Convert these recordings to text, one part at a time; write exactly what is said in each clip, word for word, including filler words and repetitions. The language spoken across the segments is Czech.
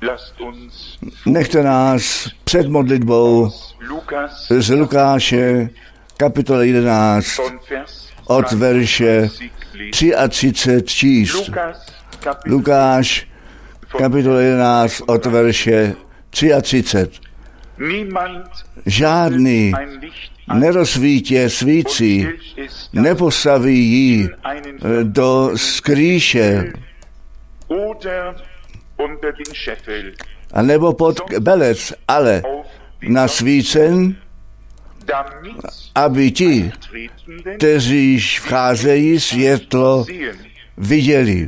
Nechte nás před modlitbou z Lukáše, kapitola jedenáct, od verše třicet tři číst. Lukáš, kapitola jedenáct, od verše třicet tři. Žádný nerozsvítě svící, nepostaví ji do skrýše, a nebo pod belec, ale na svícen, aby ti, kteří vcházejí, světlo viděli.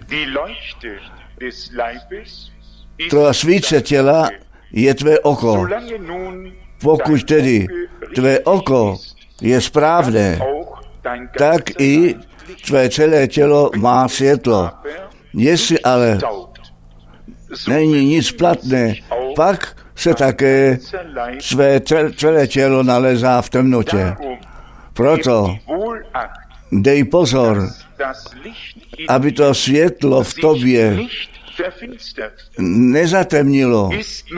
To svíce těla je tvé oko. Pokud tedy tvé oko je správné, tak i tvé celé tělo má světlo. Jestli ale není nic platné, pak se také své celé tělo nalezá v temnotě. Proto dej pozor, aby to světlo v tobě nezatemnilo.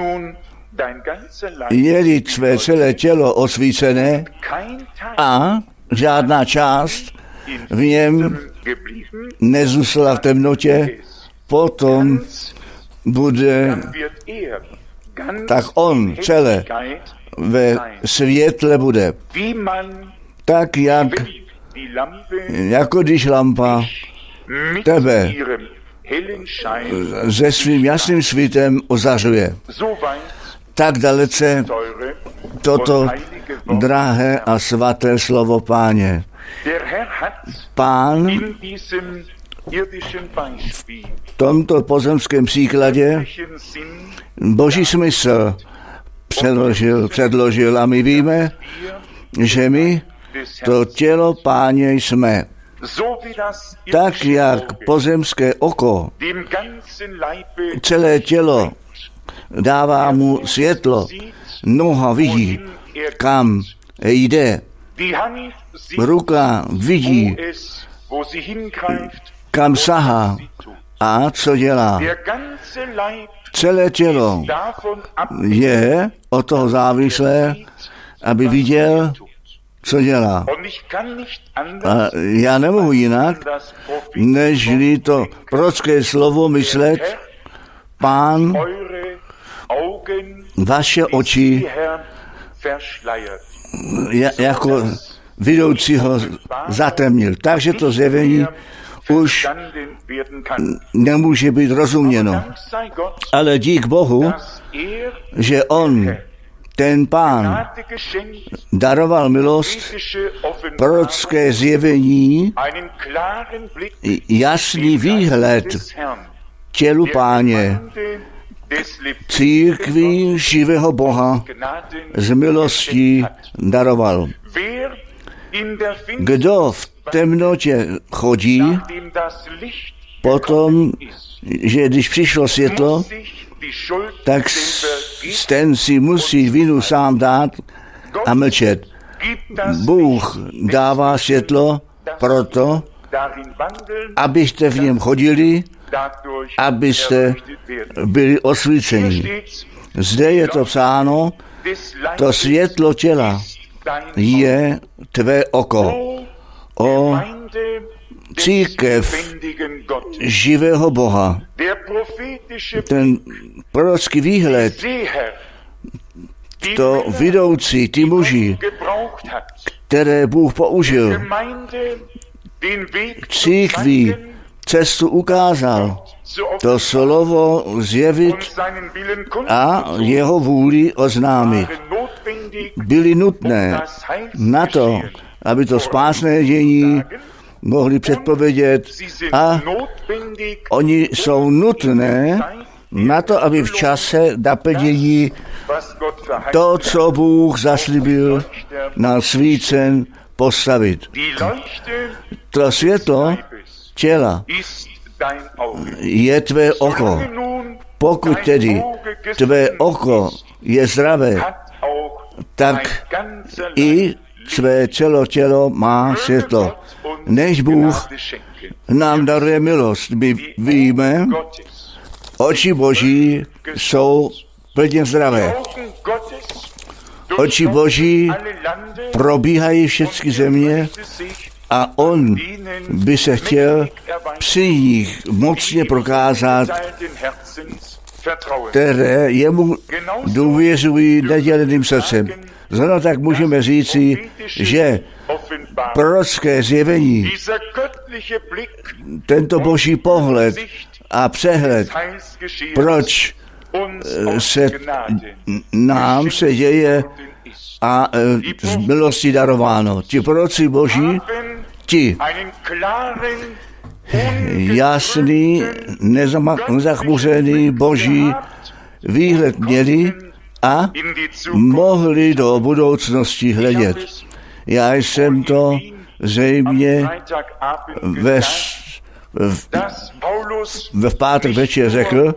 Je-li tvé celé tělo osvícené a žádná část v něm nezůstala v temnotě, potom bude, tak on celé ve světle bude. Tak jak, jako když lampa tebe se svým jasným svítem ozařuje. Tak dalece toto drahé a svaté slovo Páně. Pán v tomto pozemském příkladě Boží smysl předložil, předložil a my víme, že my to tělo Páně jsme. Tak jak pozemské oko celé tělo dává mu světlo, noha vidí, kam jde, ruka vidí, kam sahá a co dělá. Celé tělo je od toho závislé, aby viděl, co dělá. A já nemohu jinak, nežli to prorocké slovo myslet, Pán vaše oči jako vidoucího zatemnil. Takže to zjevení už nemůže být rozuměno. Ale dík Bohu, že on, ten Pán, daroval milost, prorocké zjevení, jasný výhled tělu Páně, církví živého Boha z milostí daroval. Kdo v temnotě chodí, potom, že když přišlo světlo, tak ten si musí vinu sám dát a mlčet. Bůh dává světlo proto, abyste v něm chodili, abyste byli osvíceni. Zde je to psáno, to světlo těla je tvé oko. O církev živého Boha. Ten prorocký výhled, to vidoucí, ty muži, které Bůh použil, církví cestu ukázal, to slovo zjevit a jeho vůli oznámit. Byly nutné na to, aby to spásné dění mohli předpovědět, a oni jsou nutné na to, aby v čase naplnění to, co Bůh zaslíbil, na svícen postavit. To světlo těla je tvé oko. Pokud tedy tvé oko je zdravé, tak i své celo tělo má světlo. Než Bůh nám daruje milost, my víme, Oči Boží jsou plně zdravé. Oči Boží probíhají všechny země a on by se chtěl při nich mocně prokázat, které jemu důvěřují neděleným srdcem. Zrovna tak můžeme říci, že prorocké zjevení, tento boží pohled a přehled, proč se nám se děje a z milosti darováno. Ti proroci boží, ti jasný, nezachmuřený boží výhled měli a mohli do budoucnosti hledět. Já jsem to zřejmě ve, v, v pátek večer řekl,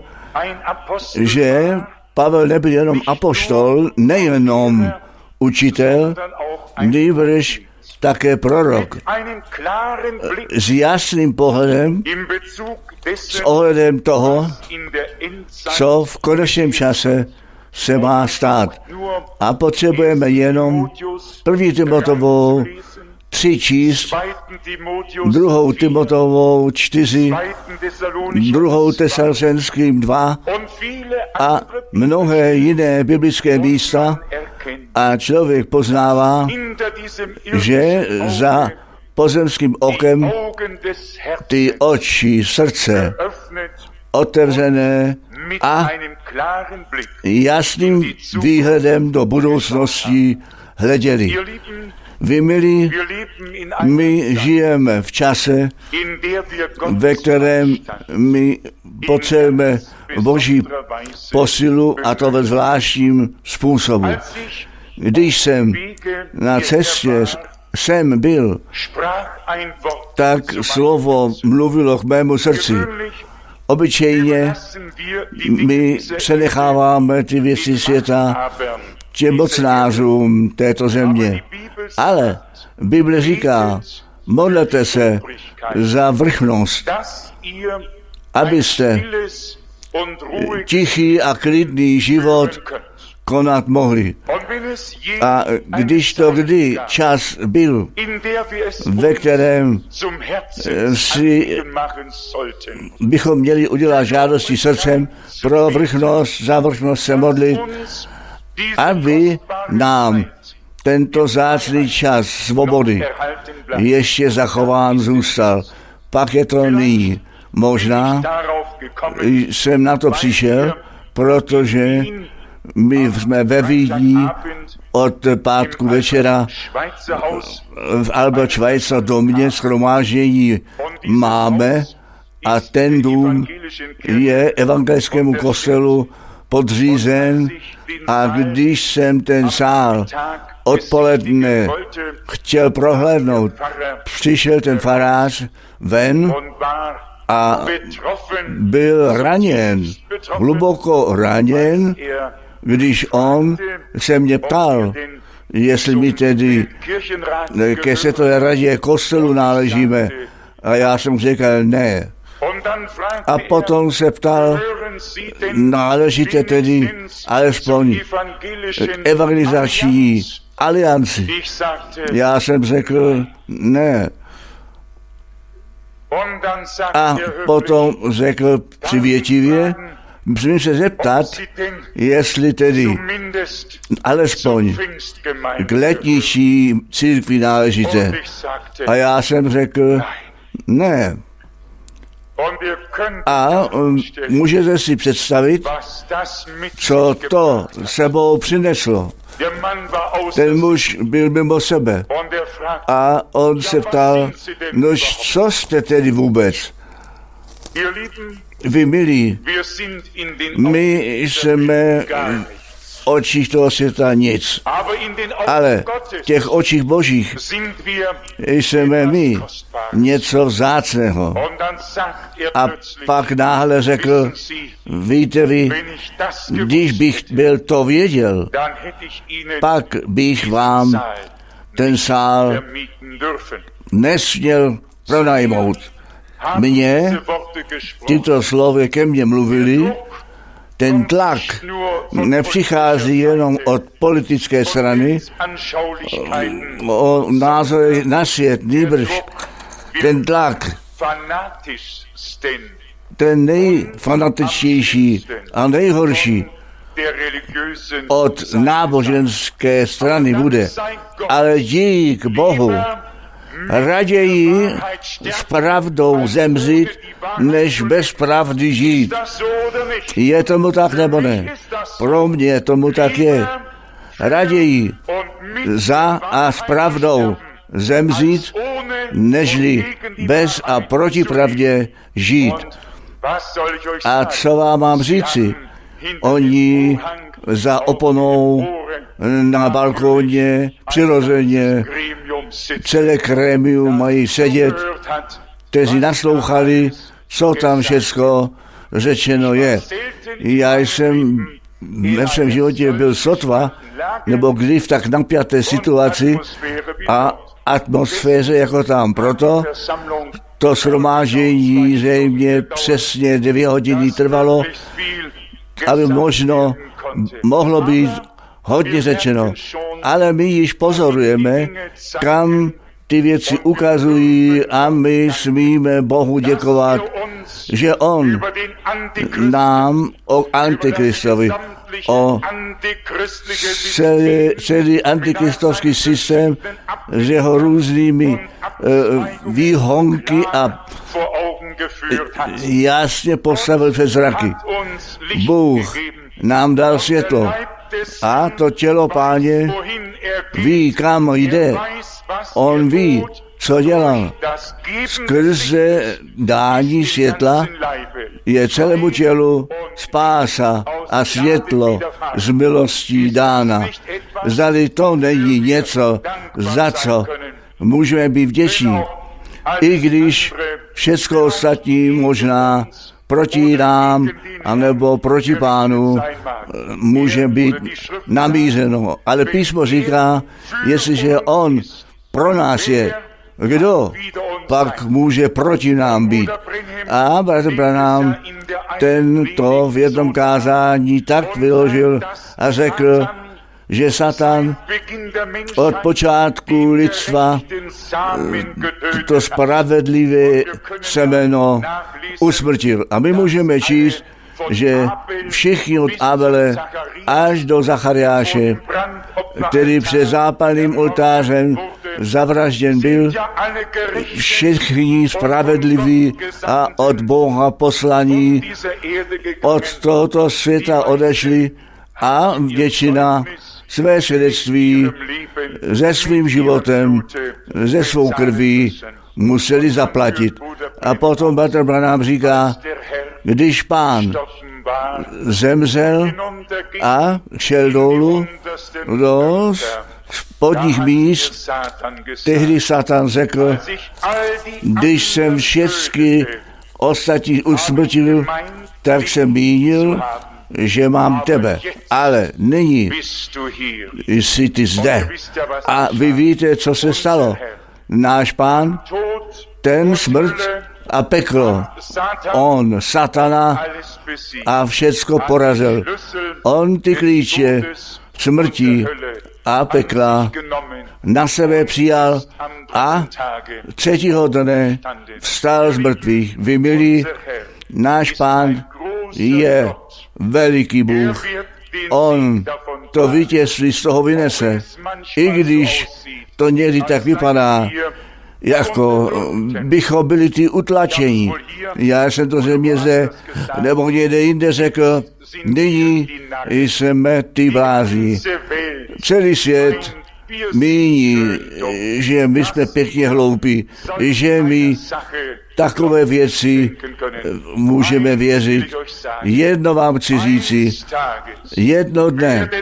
že Pavel nebyl jenom apoštol, nejenom učitel, nýbrž také prorok. S jasným pohledem, s ohledem toho, co v konečném čase se má stát. A potřebujeme jenom první Timotovou tři číst, druhou Timotovou čtyři, druhou Tesalonickým dva a mnohé jiné biblické místa a člověk poznává, že za pozemským okem ty oči, srdce otevřené a jasným výhledem do budoucnosti hleděli. Vy milí, my žijeme v čase, ve kterém my potřebujeme Boží posilu, a to ve zvláštním způsobu. Když jsem na cestě jsem byl, tak slovo mluvilo k mému srdci. Obyčejně my přenecháváme ty věci světa těm mocnářům této země. Ale Bible říká, modlete se za vrchnost, abyste tichý a klidný život konat mohli. A když to kdy čas byl, ve kterém si bychom měli udělat žádosti srdcem pro vrchnost, za vrchnost se modlit, aby nám tento vzácný čas svobody ještě zachován zůstal. Pak je to nyní. Možná jsem na to přišel, protože my jsme ve Vídni od pátku večera v Albert Schweitzer domě shromáždění máme a ten dům je evangelickému kostelu podřízen, a když jsem ten sál odpoledne chtěl prohlédnout, přišel ten farář ven a byl raněn, hluboko raněn, když on se mě ptal, jestli mi tedy ke světové radě kostelu náležíme. A já jsem řekl ne. A potom se ptal, náležíte tedy alespoň evangelizační alianci. Já jsem řekl ne. A potom řekl přivětivě, musím se zeptat, jestli tedy alespoň k letničí církvi náležíte. A já jsem řekl ne. A můžete si představit, co to sebou přineslo. Ten muž byl mimo sebe. A on se ptal, no co jste tedy vůbec? Vy milí, my jsme v očích toho světa nic, ale v těch očích božích jsme my něco vzácného. A pak náhle řekl, víte vy, když bych byl to věděl, pak bych vám ten sál nesměl pronajmout. Mně tyto slovy ke mně mluvili. Ten tlak nepřichází jenom od politické strany, o názory na svět, nýbrž ten tlak, ten nejfanatičtější a nejhorší od náboženské strany bude, ale dík Bohu raději s pravdou zemřít, než bez pravdy žít. Je tomu tak nebo ne? Pro mě tomu tak je. Raději za a s pravdou zemřít, nežli bez a proti pravdě žít. A co vám mám říci? Oni za oponou na balkóně přirozeně celé krémium mají sedět, kteří naslouchali, co tam všecko řečeno je. Já jsem ve svém životě byl sotva, nebo kdy v tak napjaté situaci a atmosféře jako tam. Proto to shromáždění zřejmě přesně dvě hodiny trvalo, aby možno mohlo být hodně řečeno. Ale my již pozorujeme, kam ty věci ukazují a my smíme Bohu děkovat, že On nám o Antikristovi, o celý, celý antikristovský systém s jeho různými uh, výhonky a jasně postavil před zraky. Bůh nám dal světlo a to tělo Páně ví, kam jde. On ví, co dělal. Skrze dání světla je celému tělu spása a světlo z milostí dána. Zdali to není něco, za co můžeme být vděční, i když všecko ostatní možná proti nám, anebo proti Pánu může být namířeno. Ale písmo říká, jestliže On pro nás je, kdo pak může proti nám být? A bratr Branham ten to v jednom kázání tak vyložil a řekl, že Satan od počátku lidstva to spravedlivé semeno usmrtil. A my můžeme číst, že všichni od Abele až do Zachariáše, který před zápalným oltářem zavražděn byl, všichni spravedliví a od Boha poslaní od tohoto světa odešli a většina své svědectví se svým životem, se svou krví museli zaplatit. A potom bratr Branham říká, když Pán zemřel a šel dolů do spodních míst, tehdy Satan řekl, když jsem všechny ostatní usmrtil, tak jsem mínil, že mám tebe, ale nyní jsi ty zde. A vy víte, co se stalo. Náš Pán, ten smrt a peklo, on Satana a všecko porazil. On ty klíče smrti a pekla na sebe přijal a třetího dne vstal z mrtvých. Vy milí, náš Pán je veliký Bůh. On to vítězství z toho vynese. I když to někdy tak vypadá, jako bychom byli ty utlačení. Já jsem to země zde, nebo někde jinde řekl, nyní jsme ty blázni. Celý svět míní, že my jsme pěkně hloupí, že my takové věci můžeme věřit. Jedno vám chci říci, jedno dne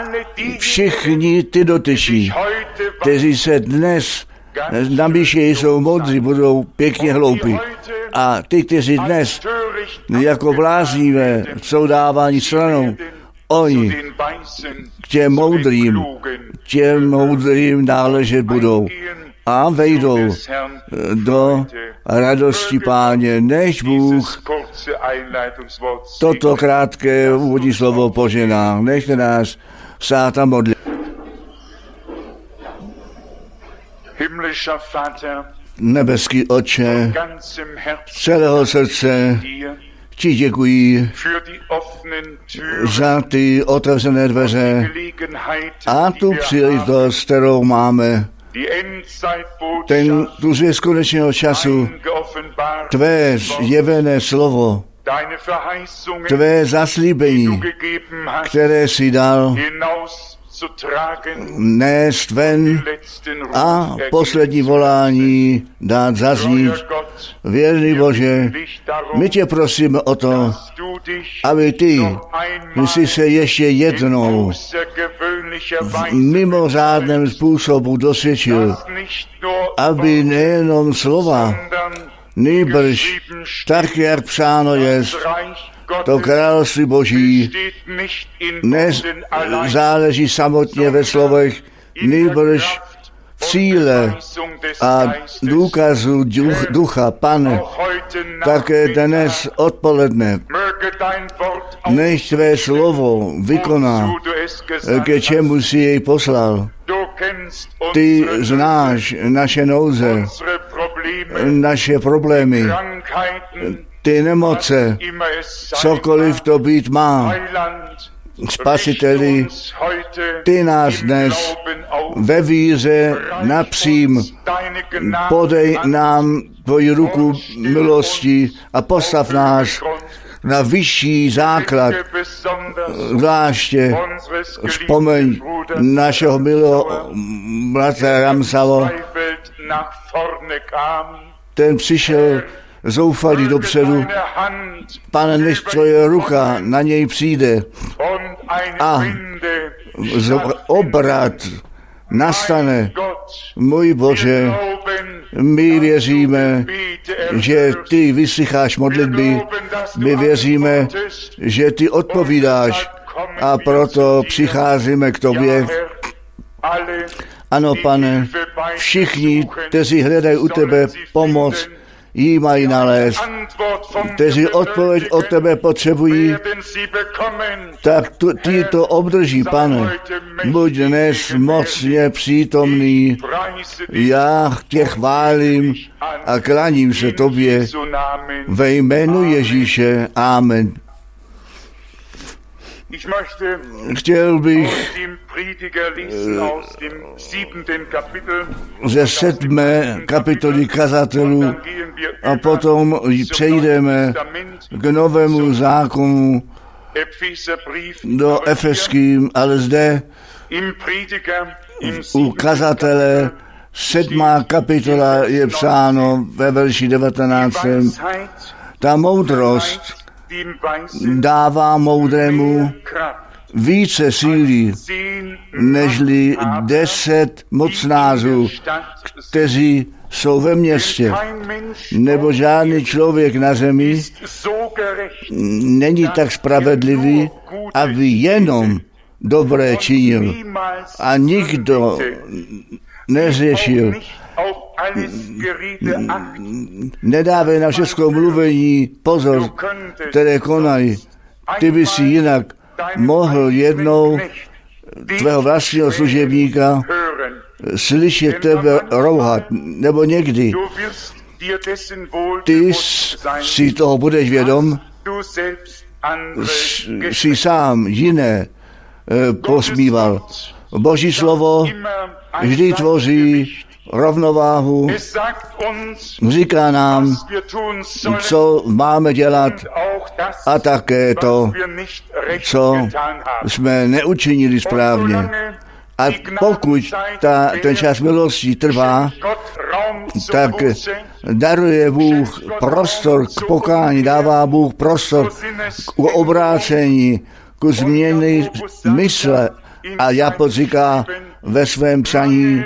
všichni ty dotyční, kteří se dnes namíšejí, jsou moudří, budou pěkně hloupí. A ty, kteří dnes jako bláznivé jsou dáváni stranou, oni k těm moudrým, těm moudrým náležet budou. a vejdou do radosti Páně, než Bůh toto krátké úvodní slovo požená. Nechte nás vstát a modlit. Nebeský Otče, z celého srdce ti děkuji za ty otevřené dveře a tu příležitost, kterou máme, ten, tu zvěst konečného času, tvé zjevené slovo, tvé zaslíbení, které jsi dal, nést ven a poslední volání dát zaznít. Věrný Bože, my tě prosíme o to, aby ty jsi se ještě jednou v mimořádném způsobu dosvědčil, aby nejenom slova, nýbrž tak, jak psáno jest, to království Boží nezáleží samotně ve slovech, nýbrž v cíle a důkazu duch, ducha. Pane, také dnes odpoledne, než tvé slovo vykoná, ke čemu jsi jej poslal. Ty znáš naše nouze, naše problémy, ty nemoce, cokoliv to být má. Spasiteli, ty nás dnes ve víře napřím, podej nám tvoji ruku milosti a postav nás na vyšší základ. Zvláště vzpomeň našeho milého bratra Ramsalo, ten přišel zoufalý dopředu. Pane, než tvoje ruka na něj přijde a obrat nastane, můj Bože, my věříme, že ty vyslycháš modlitby, my věříme, že ty odpovídáš a proto přicházíme k tobě. Ano, Pane, všichni, kteří hledají u tebe pomoc, jí mají nalézt. Kteří odpověď od tebe potřebují, tak ty to obdrží, Pane. Buď dnes mocně přítomný. Já tě chválím a klaním se tobě ve jménu Ježíše. Amen. Chtěl bych ze sedmé kapitoly kazatelů a potom přejdeme k novému zákonu do Efeským, ale zde u kazatele sedmá kapitola je psáno ve verši devatenáctém. Ta moudrost dává moudrému více síly, nežli deset mocnářů, kteří jsou ve městě, nebo žádný člověk na zemi není tak spravedlivý, aby jenom dobré činil a nikdo neřešil. Nedávej na všechno mluvení pozor, které konají. Ty by si jinak mohl jednou tvého vlastního služebníka slyšet tebe rouhat, nebo někdy. Ty si toho budeš vědom, si sám jiné posmíval. Boží slovo vždy tvoří rovnováhu, říká nám, co máme dělat a také to, co jsme neučinili správně. A pokud ta, ten čas milosti trvá, tak daruje Bůh prostor k pokání, dává Bůh prostor k obrácení, k změny mysle. A Jákob říká ve svém psaní,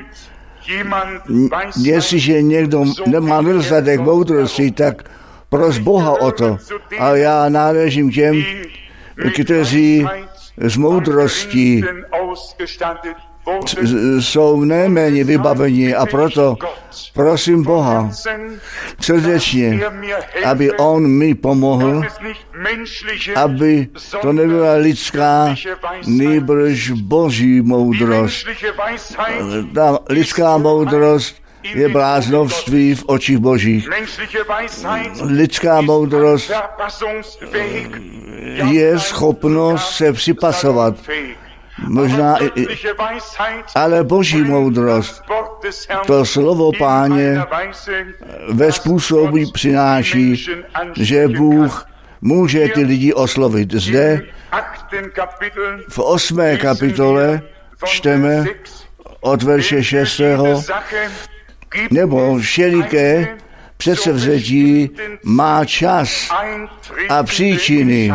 jestliže někdo nemá nedostatek moudrosti, tak pros Boha o to. A já náležím těm, kteří z moudrostí jsou neméně vybaveni a proto prosím Boha srdečně, aby on mi pomohl, aby to nebyla lidská, nýbrž boží moudrost. Ta lidská moudrost je bláznovství v očích božích. Lidská moudrost je schopnost se připasovat. Možná i, ale boží moudrost, to slovo Páně ve způsobu přináší, že Bůh může ty lidi oslovit. Zde v osmé kapitole čteme od verše šestého nebo všeliké předsevzetí má čas a příčiny,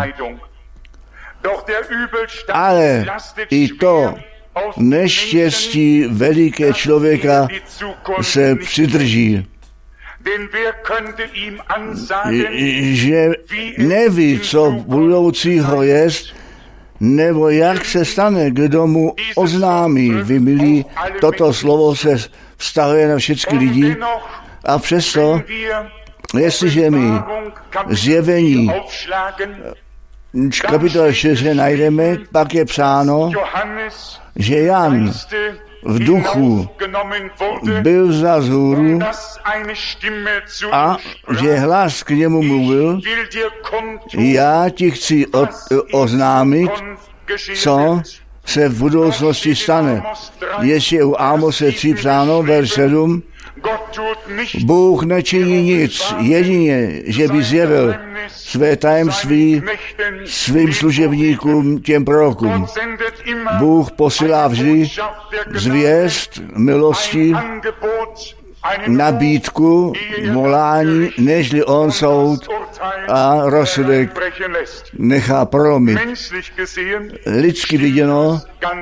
ale i to neštěstí veliké člověka se přidrží, že neví, co budoucího jest, nebo jak se stane, kdo mu oznámí. Vy, milí, toto slovo se vztahuje na všechny lidi a přesto, jestliže my zjevení kapitola čtyři najdeme, pak je psáno, že Jan v duchu byl vzat z hůru a že hlas k němu mluvil, já ti chci od, oznámit, co se v budoucnosti stane. Ještě u Ámose tři psáno, verš sedm, Bůh nečiní nic, jedině, že by zjevil své tajemství svým služebníkům, těm prorokům. Bůh posílá vždy zvěst milosti, nabídku, volání, nežli on soud a rozsudek nechá prolomit. Lidsky viděno,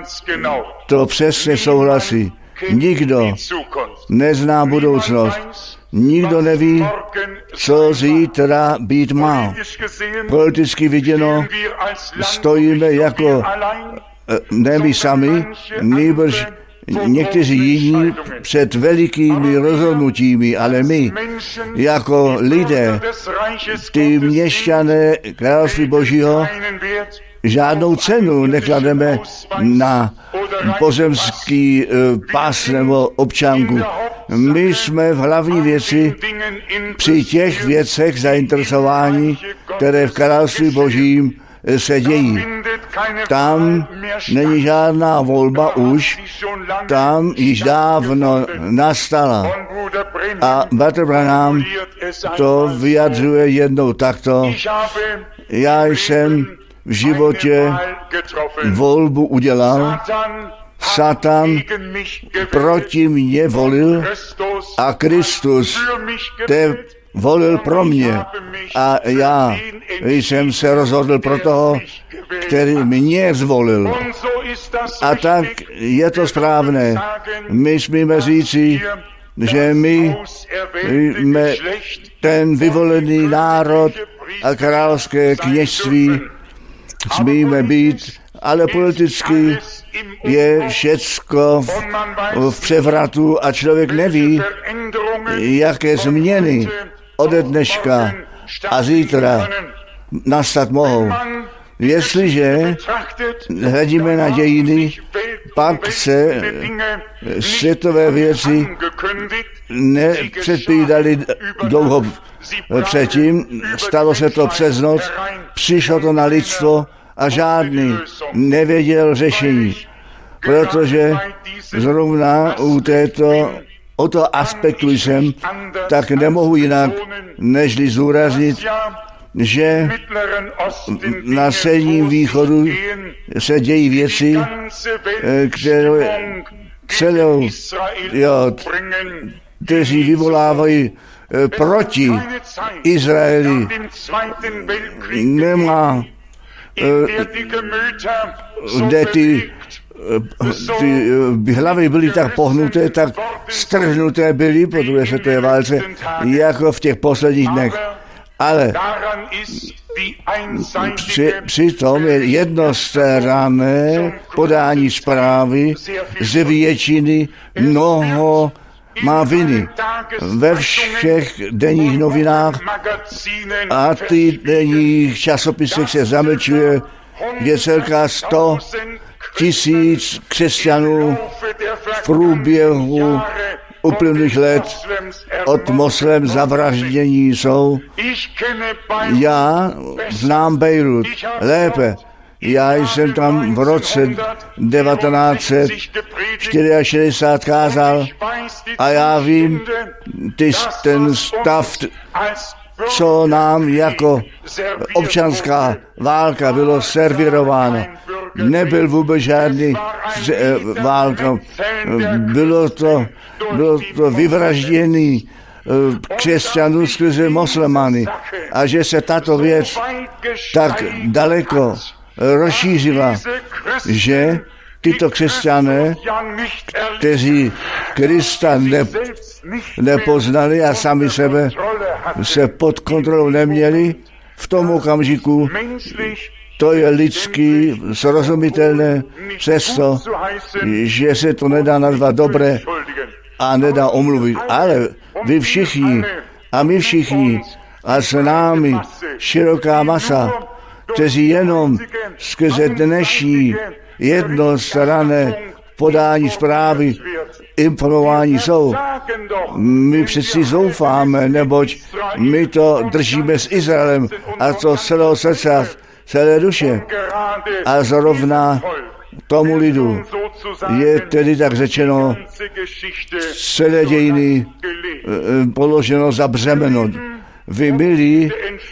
to přesně souhlasí. Nikdo nezná budoucnost. Nikdo neví, co zítra být má. Politicky viděno stojíme jako ne my sami, nýbrž někteří jiní před velikými rozhodnutími, ale my jako lidé, ty měšťané království Božího, žádnou cenu neklademe na pozemský pas nebo občanku. My jsme v hlavní věci při těch věcech zainteresováni, které v království Božím se dějí. Tam není žádná volba už, tam již dávno nastala. A bratr Branham to vyjadřuje jednou takto. Já jsem v životě volbu udělal, Satan proti mně volil a Kristus te volil pro mě a já jsem se rozhodl pro toho, který mě zvolil. A tak je to správné. My smíme říci, že my jsme ten vyvolený národ a královské kněžství smíme být, ale politicky je všecko v, v převratu a člověk neví, jaké změny ode dneška a zítra nastat mohou. Jestliže hledíme na dějiny, pak se světové věci nepředpovídaly dlouho předtím, stalo se to přes noc, přišlo to na lidstvo a žádný nevěděl řešení, protože zrovna u této o to aspektu jsem, tak nemohu jinak, nežli zúraznit, že na Středním východu se dějí věci, které celou, jo, kteří vyvolávají proti Izraeli. Nemá, kde ty, ty hlavy byly tak pohnuté, tak strhnuté byly po druhé světové válce, jako v těch posledních dnech. Ale Při, přitom je jednostranné podání zprávy z většiny mnoho má viny. Ve všech denních novinách a ty denních časopisech se zamlčuje, je celká sto tisíc křesťanů v průběhu uplynulých let od moslem zavraždění jsou. Já znám Bejrut lépe. Já jsem tam v roce devatenáct set šedesát čtyři kázal a já vím ty, ten stav, co nám jako občanská válka bylo servirováno. Nebyl vůbec žádný válka. Bylo to, bylo to vyvraždění křesťanů skrze muslimany. A že se tato věc tak daleko rozšířila, že tyto křesťané, kteří Krista ne, nepoznali a sami sebe se pod kontrolou neměli, v tom okamžiku to je lidský, srozumitelné, přesto, že se to nedá nazvat dobré a nedá omluvit. Ale vy všichni a my všichni a s námi široká masa, kteří jenom skrze dnešní jednostranné podání zprávy informování jsou. My přeci zoufáme, neboť my to držíme s Izraelem a to z celého srdce, celé duše. A zrovna tomu lidu je tedy tak řečeno celé dějiny položeno za břemeno. Vy milí,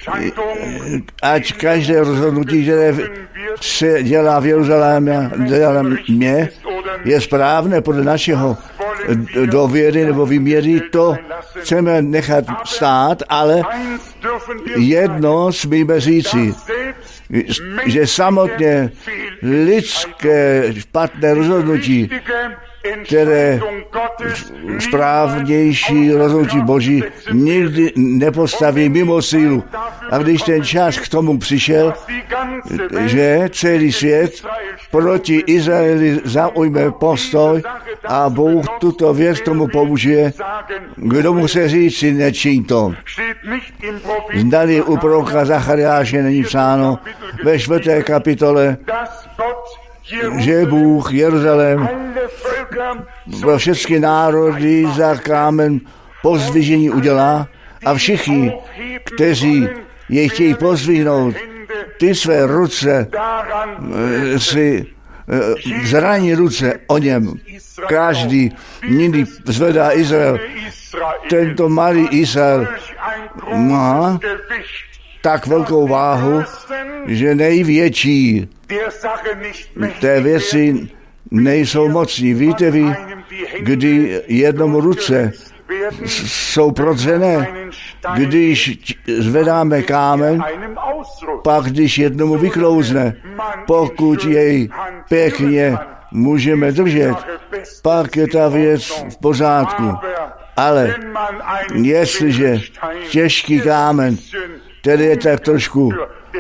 ať každé rozhodnutí, které se dělá v Jeruzalémě, je správné podle našeho dověry nebo výměry, to chceme nechat stát, ale jedno smíme říci, že samotně lidské špatné rozhodnutí, které správnější rozhodnutí Boží nikdy nepostaví mimo sílu. A když ten čas k tomu přišel, že celý svět proti Izraeli zaujme postoj a Bůh tuto věc tomu použije, kdo mu se říci, nečiň to. Zdali u proroka Zachariáše není psáno ve čtvrté kapitole, že Bůh Jeruzalém pro všechny národy za kámen pozdvižení udělá a všichni, kteří jej chtějí pozdvihnout, ty své ruce si zraní ruce o něm. Každý nyní zvedá Izrael. Tento malý Izrael má tak velkou váhu, že největší té věci nejsou mocní. Víte vy, kdy jednomu ruce jsou prodřené, když zvedáme kámen, pak když jednomu vyklouzne, pokud jej pěkně můžeme držet, pak je ta věc v pořádku. Ale jestliže těžký kámen, který je tak trošku,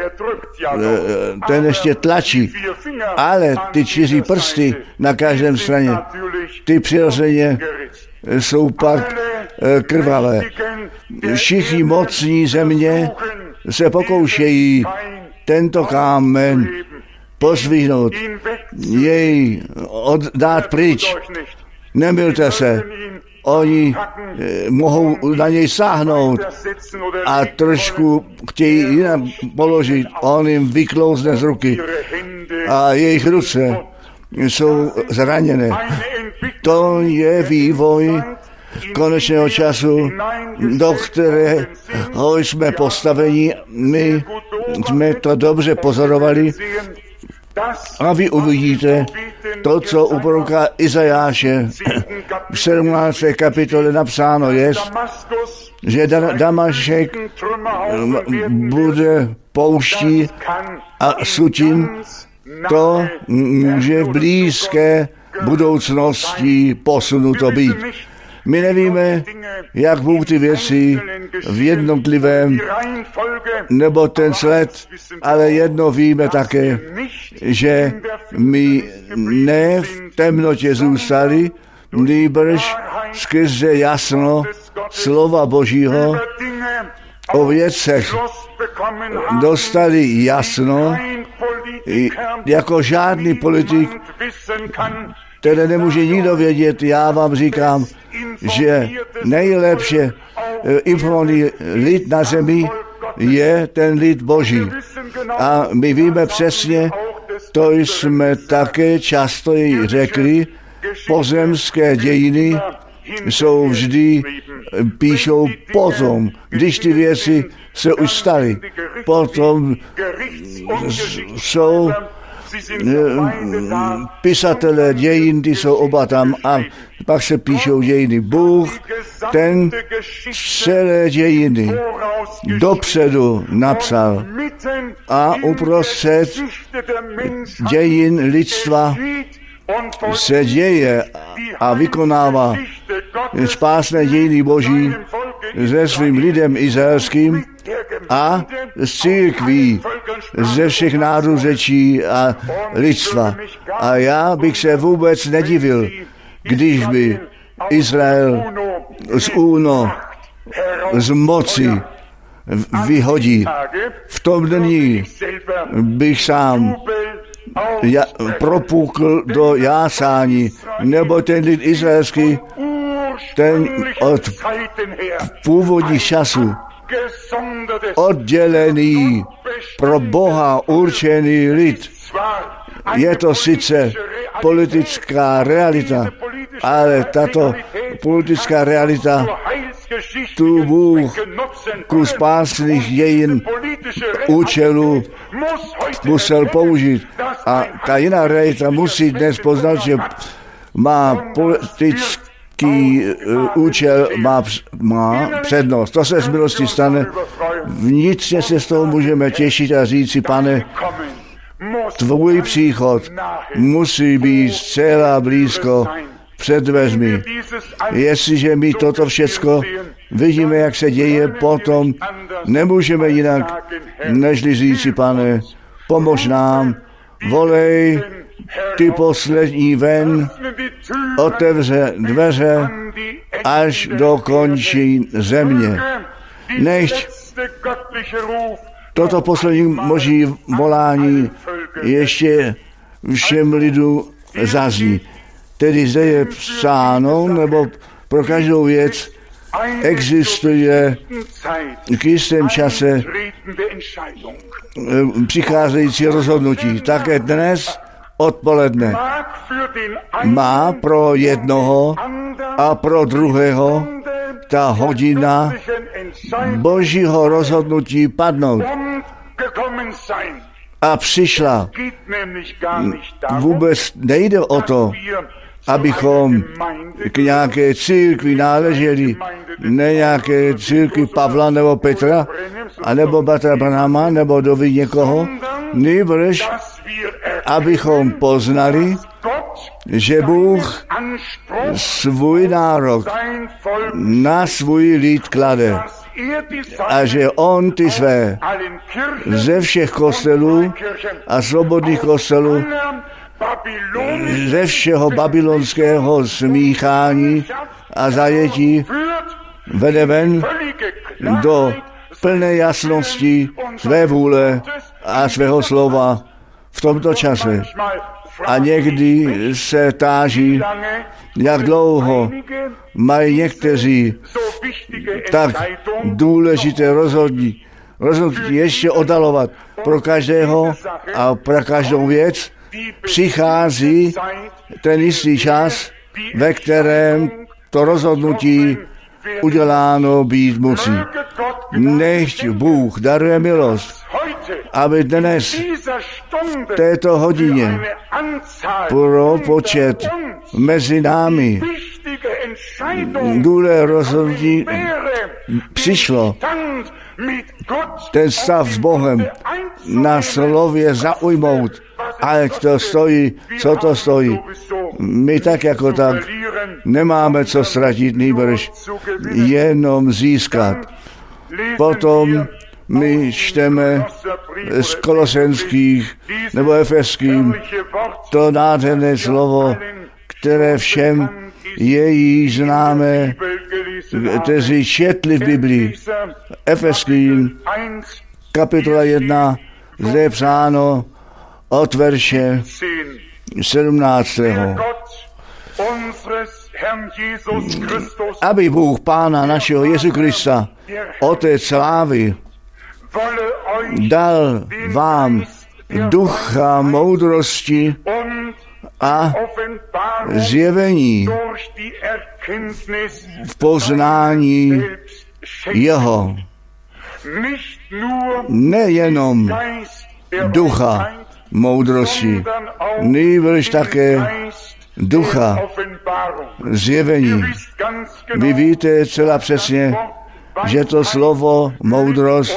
ten ještě tlačí, ale ty čtyři prsty na každém straně, ty přirozeně jsou pak krvavé. Všichni mocní země se pokoušejí tento kámen pozdvihnout, jej dát pryč. Nemylte se, oni mohou na něj sáhnout a trošku chtějí jinak položit, on jim vyklouzne z ruky a jejich ruce jsou zraněné. To je vývoj konečného času, do kterého jsme postaveni. My jsme to dobře pozorovali a vy uvidíte to, co u proroka Izajáše v sedmnácté kapitole napsáno je, že Damašek bude pouští a sutin. To může v blízké budoucnosti posunuto být. My nevíme, jak Bůh ty věci v jednotlivém nebo ten sled, ale jedno víme také, že my ne v temnotě zůstali, nýbrž skrze jasno slova Božího o věcech dostali jasno, jako žádný politik, který nemůže nikdo vědět. Já vám říkám, že nejlepší informovaný lid na zemi je ten lid Boží. A my víme přesně, to jsme také často i řekli, pozemské dějiny jsou vždy, píšou potom, když ty věci se už staly. Potom jsou pisatelé dějin, ty jsou oba tam a pak se píšou dějiny. Bůh, ten celé dějiny dopředu napsal a uprostřed dějin lidstva se děje a vykonává spásné dějiny Boží se svým lidem izraelským a z církví ze všech národů, řečí a lidstva. A já bych se vůbec nedivil, když by Izrael z úno, z moci vyhodí. V tom dní bych sám ja, propukl do jásání, nebo ten lid izraelský, ten od původních časů oddělený pro Boha určený lid. Je to sice politická realita, ale tato politická realita tu Bůh ku spásných dějin účelu musel použít. A ta jiná realita musí dnes poznat, že má politický účel, má, má přednost. To se z milosti stane. Vnitřně se z toho můžeme těšit a říct si, Pane, tvůj příchod musí být zcela blízko před dveřmi. Jestliže my toto všecko vidíme, jak se děje, potom nemůžeme jinak, nežli říci, Pane, pomož nám, volej ty poslední ven, otevře dveře až do končí země. Nechť toto poslední boží volání ještě všem lidu zazní. Tedy zde je psáno, nebo pro každou věc existuje k jistém čase přicházející rozhodnutí. Také dnes odpoledne má pro jednoho a pro druhého ta hodina božího rozhodnutí padnout. A přišla. Vůbec nejde o to, abychom k nějaké církvi náleželi, ne nějaké církvi Pavla nebo Petra, anebo Bratra Branhama, nebo doví někoho, nýbrž, abychom poznali, že Bůh svůj nárok na svůj lid klade a že on ty své ze všech kostelů a svobodných kostelů, ze všeho babylonského smíchání a zajetí vede ven do plné jasnosti své vůle a svého slova v tomto čase. A někdy se táží, jak dlouho mají někteří tak důležité rozhodnutí, rozhodnutí ještě oddalovat pro každého a pro každou věc. Přichází ten jistý čas, ve kterém to rozhodnutí uděláno být musí. Nechť Bůh daruje milost, aby dnes v této hodině pro počet mezi námi důležité rozhodnutí přišlo. Ten stav s Bohem na slově zaujmout, ať to stojí, co to stojí. My tak jako tak nemáme co ztratit, nýbrž jenom získat. Potom my čteme z Kolosenských nebo Efeským to nádherné slovo, které všem je již známé, kteří četli v Biblii. Efeským, kapitola jedna, zde je psáno od verše sedmnáctého Aby Bůh Pána našeho Jezu Krista, Otec slávy, dal vám ducha moudrosti a zjevení v poznání jeho. Nejenom ducha moudrosti, nýbrž také ducha zjevení. Vy víte celá přesně, že to slovo moudrost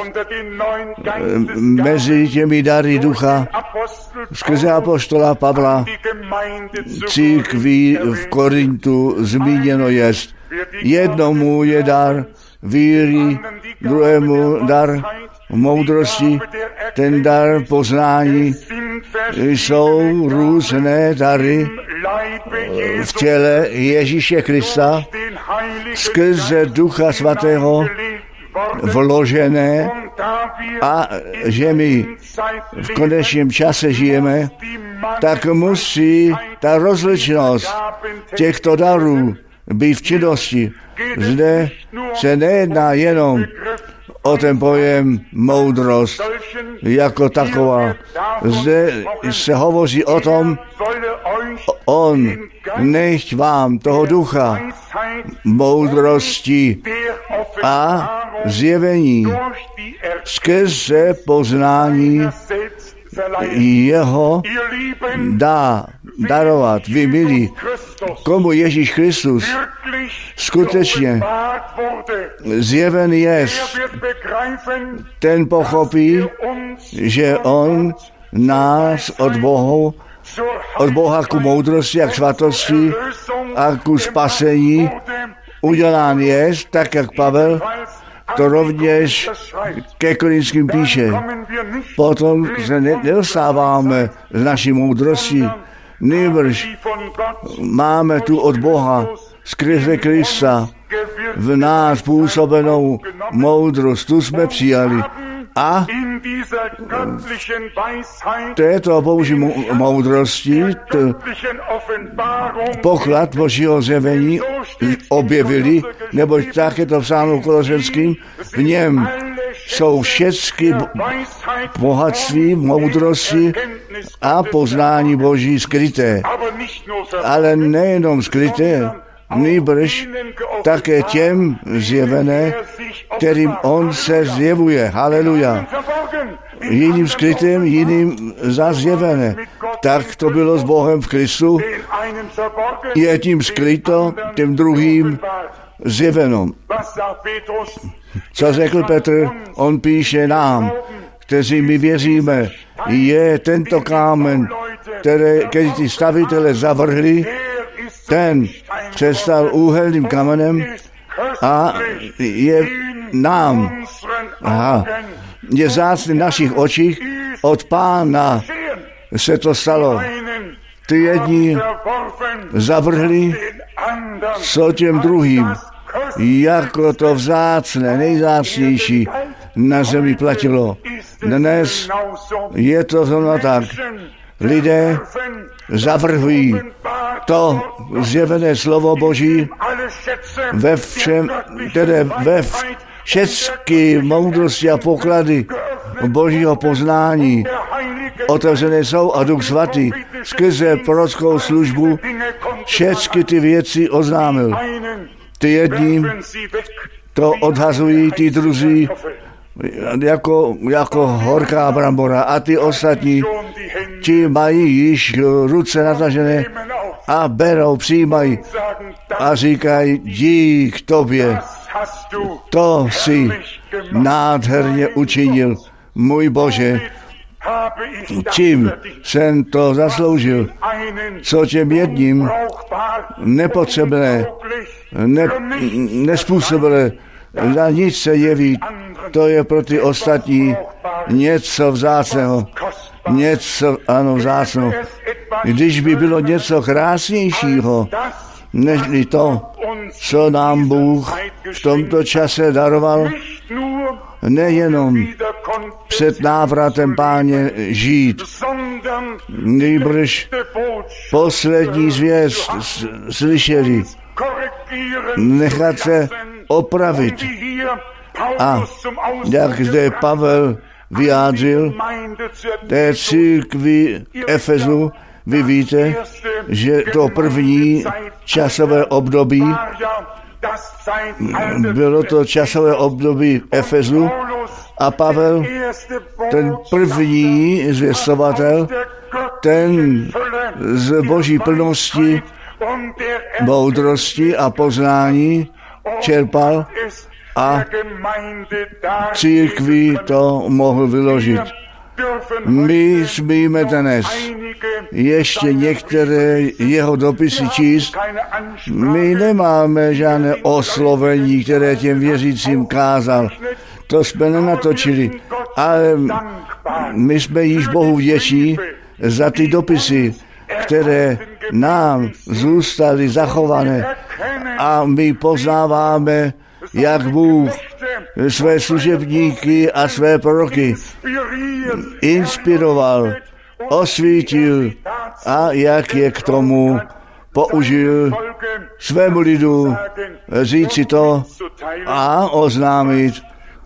mezi těmi dary ducha skrze apoštola Pavla církví v Korintu zmíněno jest. Jednomu je dar víry, druhému dar moudrosti, ten dar poznání. Jsou různé dary v těle Ježíše Krista skrze Ducha Svatého vložené, a že my v konečném čase žijeme, tak musí ta rozličnost těchto darů být v činnosti. Zde se nejedná jenom o ten pojem moudrost jako taková. Zde se hovoří o tom, on nechť vám toho ducha moudrosti a zjevení skrze poznání jeho dá darovat. Vy milí, komu Ježíš Kristus skutečně zjeven je, ten pochopí, že on nás od Bohu, od Boha ku moudrosti a k svatosti a ku spasení udělán je, tak jak Pavel to rovněž ke Korinským píše. Potom se nedostáváme z naší moudrosti, nýbrž máme tu od Boha skrze Krista v nás působenou moudrost, tu jsme přijali. A této boží moudrosti, poklad božího zjevení objevili, neboť tak je to psáno v Kolosenským, v něm jsou všechny bohatství, moudrosti a poznání boží skryté. Ale nejenom skryté, nýbrž také těm zjevené, kterým on se zjevuje. Haleluja. Jiným skrytým, jiným zazjevené. Tak to bylo s Bohem v Kristu. Je tím skryto, tím druhým zjeveno. Co řekl Petr? On píše nám, kteří my věříme, je tento kámen, které, který ty stavitele zavrhli, ten se stal úhelným kamenem a je nám, aha, je vzácný v našich očích, od Pána se to stalo. Ty jedni zavrhli, co těm druhým, jako to vzácné, nejvzácnější na zemi platilo. Dnes je to zrovna tak. Lidé zavrhují to zjevené slovo Boží ve všem, tedy ve všechny moudrosti a poklady Božího poznání. Otevřené jsou a Duch Svatý skrze prorockou službu všechny ty věci oznámil. Ty jedním to odhazují, ty druzí jako, jako horká brambora a ty ostatní, ti mají již ruce natažené a berou, přijímají a říkají dík tobě, to si nádherně učinil, můj Bože, čím jsem to zasloužil, co těm jedním nepotřebné, ne, nespůsobené, na nic se jeví, to je pro ty ostatní něco vzácného, něco, ano, vzácného. Když by bylo něco krásnějšího, než to, co nám Bůh v tomto čase daroval, nejenom před návratem Páně žít, nýbrž poslední zvěst slyšeli, nechat se opravit. A jak zde Pavel vyjádřil té církvi Efezu, vy víte, že to první časové období bylo to časové období Efezu a Pavel, ten první zvěstovatel, ten z boží plnosti, moudrosti a poznání čerpal a církvi to mohl vyložit. My smíme dnes ještě některé jeho dopisy číst. My nemáme žádné oslovení, které těm věřícím kázal. To jsme nenatočili. Ale my jsme již Bohu vděční za ty dopisy, které nám zůstaly zachované. A my poznáváme, jak Bůh své služebníky a své proroky inspiroval, osvítil a jak je k tomu použil svému lidu říci to a oznámit,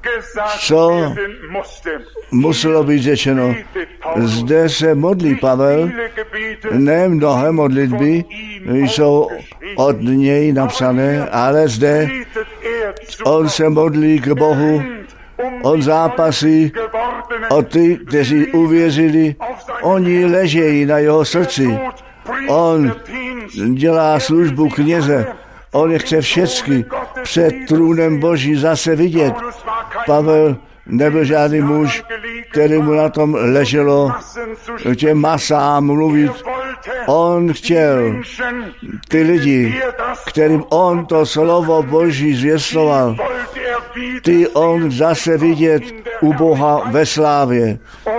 co muselo být řečeno. Zde se modlí Pavel, ne mnohé modlitby jsou od něj napsané, ale zde on se modlí k Bohu, on zápasí o ty, kteří uvěřili, oni ležejí na jeho srdci. On dělá službu kněze, on je chce všechny před trůnem Boží zase vidět. Pavel nebyl žádný muž, který mu na tom leželo těm masám mluvit. On chtěl ty lidi, kterým on to slovo Boží zvěstoval, ty on zase vidět u Boha ve slávě.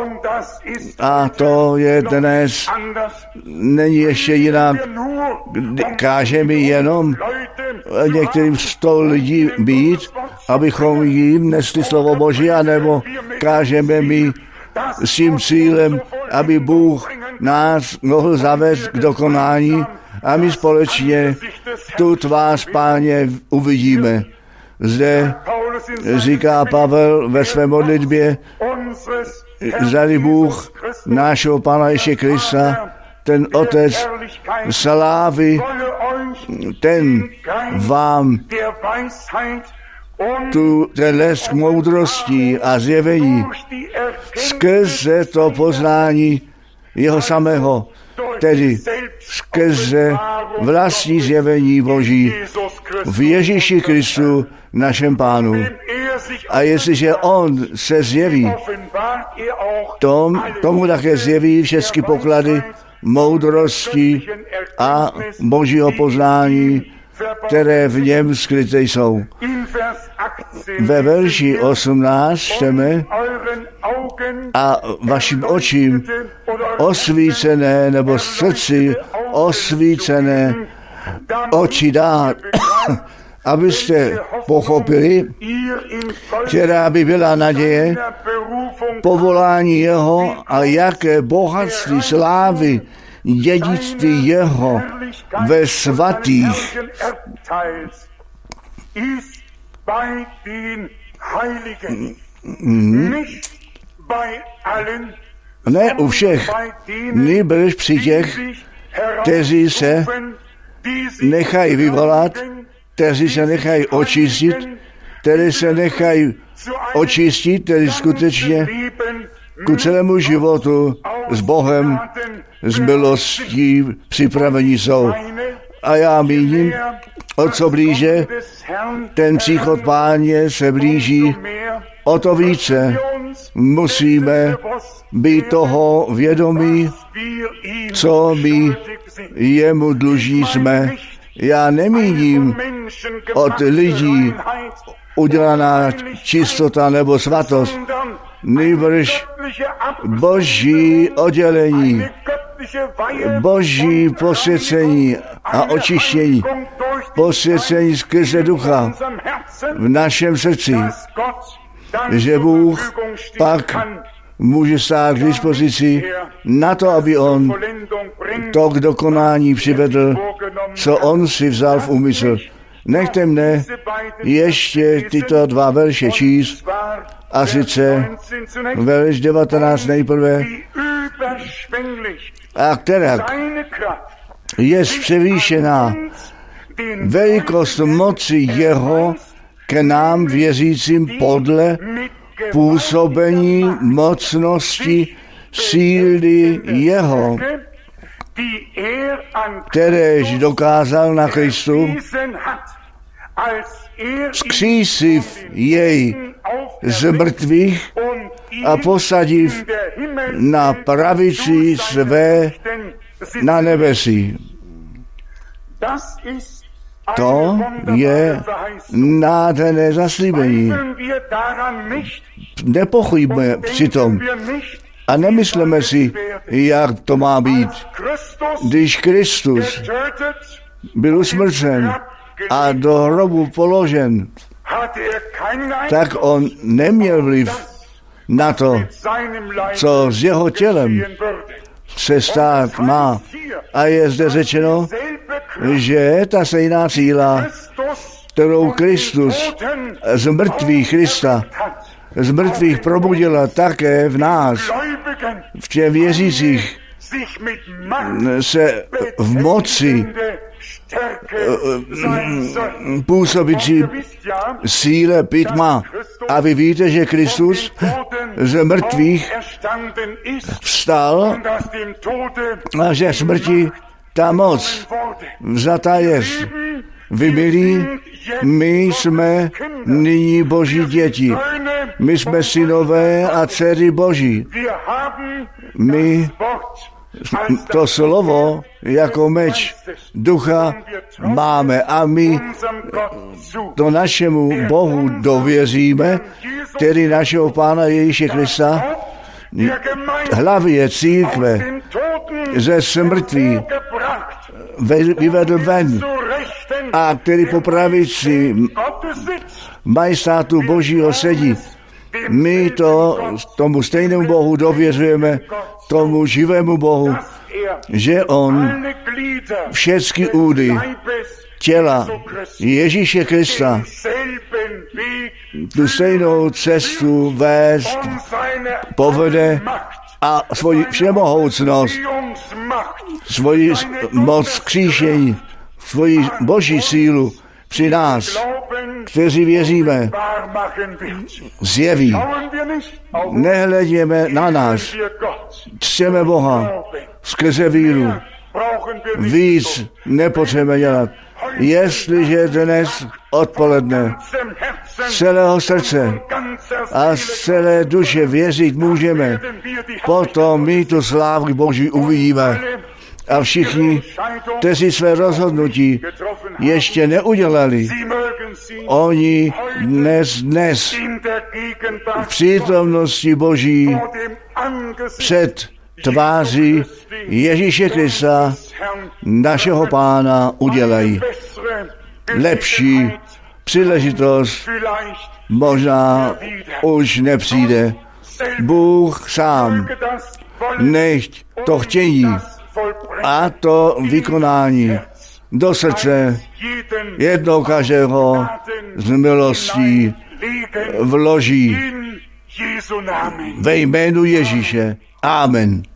A to je dnes, není ještě jinak. Kážeme jenom některým sto lidí být, abychom jim nesli slovo Boží, anebo kážeme my s tím cílem, aby Bůh nás mohl zavést k dokonání a my společně tu tvář Páně uvidíme. Zde říká Pavel ve své modlitbě, zdali Bůh nášeho Pána Ježíše Krista, ten Otec slávy, ten vám tu ten lesk moudrosti a zjevení skrze to poznání jeho samého, tedy skrze vlastní zjevení Boží v Ježíši Kristu, našem Pánu. A jestliže on se zjeví, tom, tomu také zjeví všechny poklady moudrosti a Božího poznání, které v něm skryté jsou. Ve verši osmnáct čteme, a vašim očím osvícené nebo srdci osvícené oči dát, abyste pochopili, která by byla naděje, povolání jeho a jaké bohatství slávy, dědictví jeho ve svatých. Mm. Ne u všech, nýbrž při těch, kteří se nechají vyvolat, kteří se nechají očistit, kteří se nechají očistit, tedy skutečně ku celému životu s Bohem, s milostí připravení jsou. A já míním, o co blíže ten příchod Páně se blíží, O to více musíme být toho vědomí, co my jemu dluží jsme. Já nemíním od lidí udělaná čistota nebo svatost, nýbrž boží oddělení, boží posvěcení a očištění, posvěcení skrze ducha v našem srdci, že Bůh pak může stát k dispozici na to, aby on to k dokonání přivedl, co on si vzal v úmysl. Nechte mne ještě tyto dva verše číst, a sice verš devatenáct nejprve, a která je převýšená velikost moci jeho k nám věřícím podle působení mocnosti síly jeho, kteréž dokázal na Kristu, vzkřísiv jej z mrtvých a posadiv na pravici své na nebesí. To je nádherné zaslíbení. Nepochybujeme přitom a nemyslíme si, jak to má být. Když Kristus byl usmrcen a do hrobu položen, tak on neměl vliv na to, co s jeho tělem se stát má. A je zde řečeno, že ta stejná síla, kterou Kristus z mrtvých Krista, z mrtvých probudila také v nás, v těch věřících, se v moci působící síle pítma. A vy víte, že Kristus z mrtvých vstal a že smrti ta moc vzatá je. Vy milí, my jsme nyní Boží děti. My jsme synové a dcery Boží. My to slovo jako meč ducha máme a my to našemu Bohu dověříme, který našeho Pána Ježíše Krista, hlavy je církve, ze smrtví vyvedl ven a který po pravici majestátu Božího sedí. My to tomu stejnému Bohu dověřujeme, tomu živému Bohu, že on všechny údy těla Ježíše Krista tu stejnou cestu vést, povede a svoji všemohoucnost, svoji moc kříšení, svoji boží sílu při nás, kteří věříme, zjeví. Nehledíme na nás, chceme Boha skrze víru. Víc nepotřebujeme dělat. Jestliže dnes odpoledne z celého srdce a z celé duše věřit můžeme, potom my tu slávu Boží uvidíme. A všichni, kteří své rozhodnutí ještě neudělali, oni dnes, dnes v přítomnosti Boží před tváří Ježíše Krista, našeho Pána, udělají. Lepší příležitost možná už nepřijde. Bůh sám nechť to chtějí a to vykonání do srdce jednoho každého z milostí vloží ve jménu Ježíše. Amen.